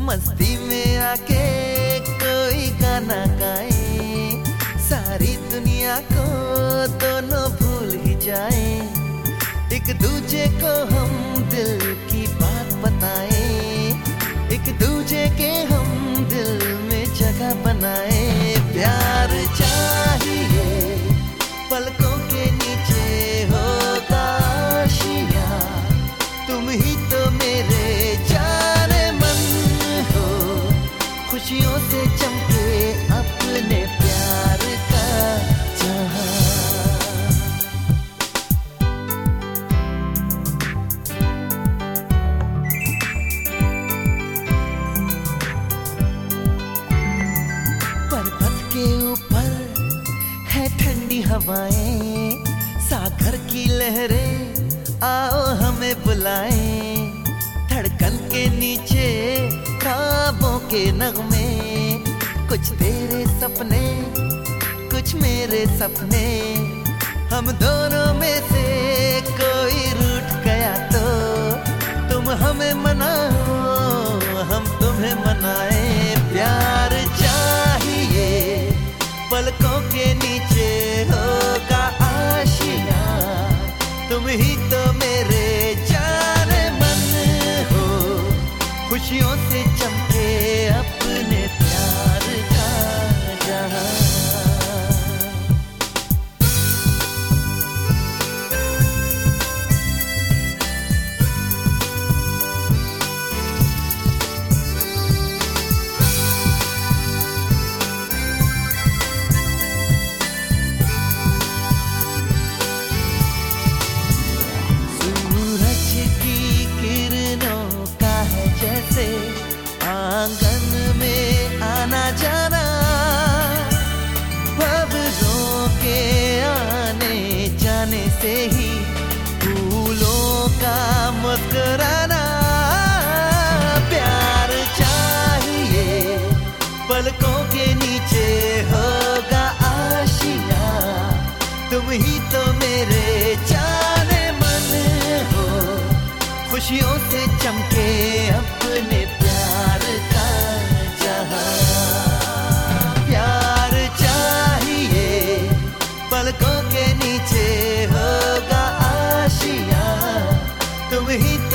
मस्ती में आके कोई गाना गाए, सारी दुनिया को दोनों भूल ही जाए। एक दूजे को हम दिल की बात बताए, एक दूजे के हम दिल में जगह बनाए। प्यार चाहिए पलकों के नीचे होगा आशिया, तुम ही तो मेरे जाने मन हो। खुशियों से चमके अपने प्यार का जहां। पर्वत के ऊपर है ठंडी हवाएं, सागर की लहरें आओ हमें बुलाएं। धड़कन के नीचे ख्वाबों के नगमे, कुछ तेरे सपने कुछ मेरे सपने। हम दोनों में से कोई रूठ गया तो तुम हमें मनाओ, हम तुम्हें मनाए। प्यार चाहिए पलकों के नीचे होगा आशिया, तुम ही तो मेरे जाने मन हो। खुशियों से चमके अपने प्यार का जहां। आंगन में आना जाना, बबरों के आने जाने से ही फूलों का मुस्कुराना। प्यार चाहिए पलकों के नीचे होगा आशिया, तुम ही तो मेरे जाने मन हो। खुशियों से चमके अपने प्यार का जहां। प्यार चाहिए पलकों के नीचे होगा आशिया, तुम ही